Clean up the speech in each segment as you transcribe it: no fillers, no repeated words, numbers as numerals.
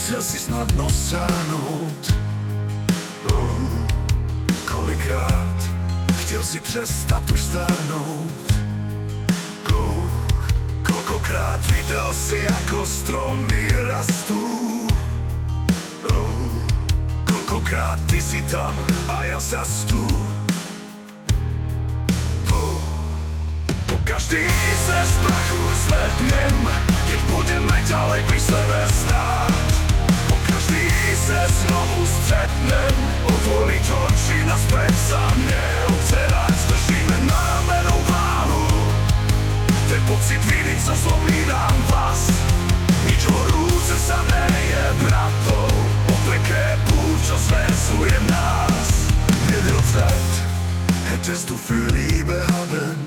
Chcel si snadno sáhnout, kolikrát chtěl si přestat už stárnout, koľkokrát videl si ako stromy rastú, koľkokrát ty si tam a ja zas tu. Každý se z prachu zvednem, keď budeme ďalej pri sebe stáť. Každý se znovu stretnem, otvoriť oči naspäť sa neobzerať. Zdržíme na ramenou váhu, ten pocit viny, co zlomí nám vás. Nič horúce sa neje bratou, opleké púd, čo zväzuje nás. Jeder Zeit hättest du für Liebe haben.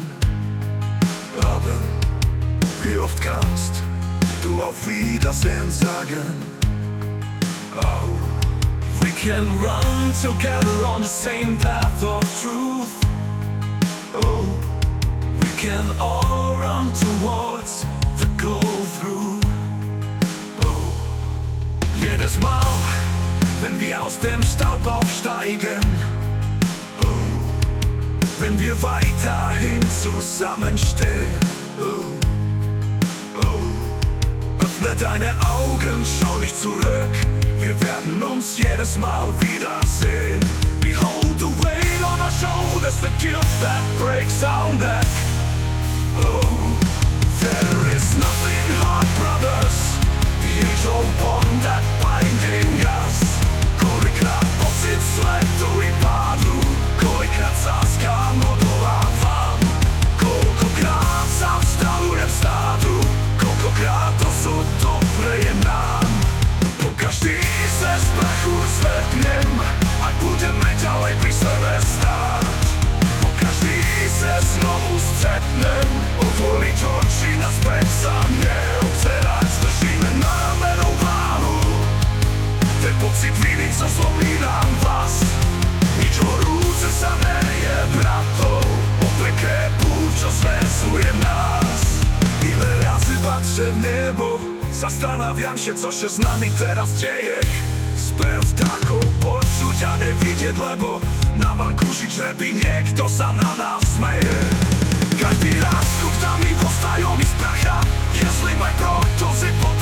Wie oft kannst du auf Wiedersehen sagen? Oh, we can run together on the same path of truth. Oh, we can all run towards the goal through. Oh, jedes Mal, wenn wir aus dem Staub aufsteigen. Wenn wir weiterhin zusammenstehen. Öffne deine Augen, schau nicht zurück. Wir werden uns jedes Mal wiedersehen. Behold the weight on our shoulders, the guilt that breaks our neck. Oh, there is nothing hard, brothers. The age-old bond that binding us. Koľkokrát pocit sletu i pádu, koľkokrát sa skám odolávam, koľkokrát sa vzdalujem stádu, koľkokrát osud dopreje nám. Po každý se z prachu zvednem, ak budeme ďalej pri sebe stáť. Po každý se znovu stretnem, otvoriť oči naspäť sa neobzerať. Zdržíme na ramenou váhu, ten pocit viny, co zlomí nám vás. Nič horúce sa neje bratou, opleké púd, čo zväzuje nás. Ile razy patrzę w niebo, zastanawiam się, co się z nami teraz dzieje. Spev taką počuť a nevidieť, lebo na banku žiť, že by niekto sa na nás smeje. Každý raz, keď nami postają mi z pracha, jestli maj proto si pod